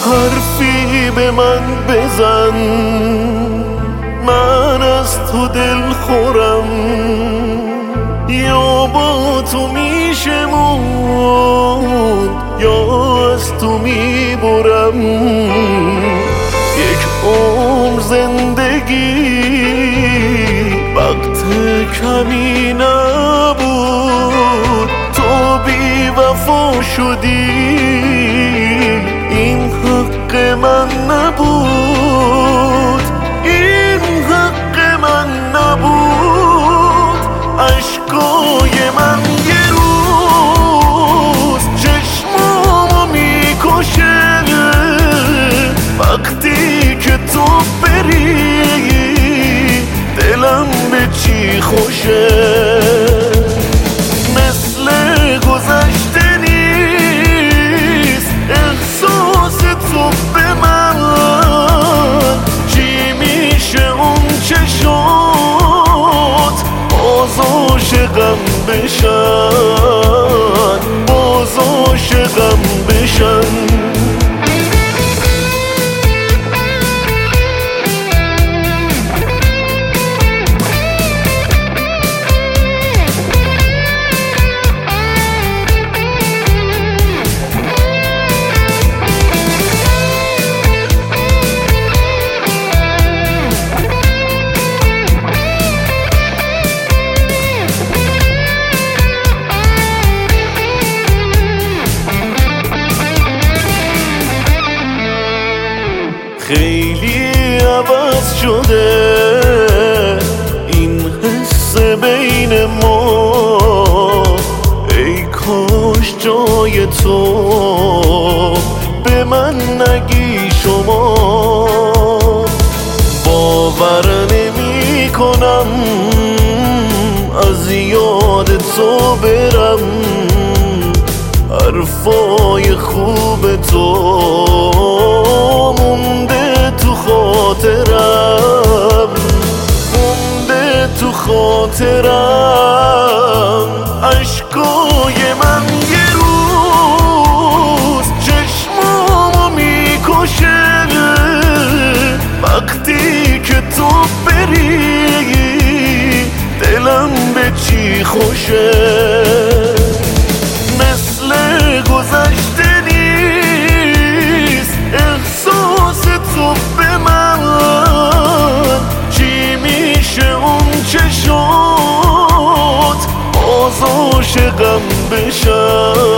حرفی به من بزن، من از تو دل خورم، یا با تو میشه موند یا از تو میبرم. یک عمر زندگی وقت کمی نبود، تو بی وفا شدی، این حق من نبود، این حق من نبود. عشقای من یه روز چشمامو میکشه، وقتی که تو بری دلم به چی خوشه. مثل گذشته نیست احساس تو به من، چی میشه اون چشات باز عاشقم بشن، باز عاشقم بشن. خیلی عوض شده این حس بین ما، ای کاش جای تو به من نگی شما. باور نمی کنم از یاد تو برم، حرفای خوب تو مونده تو خاطرم، مونده تو خاطرم. عشقای من یه روز چشمامو میکشه، وقتی که تو بری دلم به چی خوشه. مثل گذشته نیست احساس تو به من، چی میشه اون چشات باز عاشقم بشن،